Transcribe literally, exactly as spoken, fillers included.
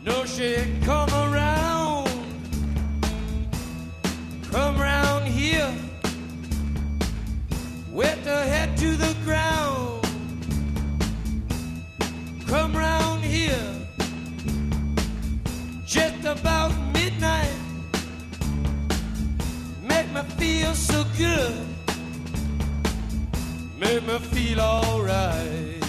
No, she come around, come around here, with her head to the ground. Come round here, just about midnight. Make me feel so good, make me feel alright.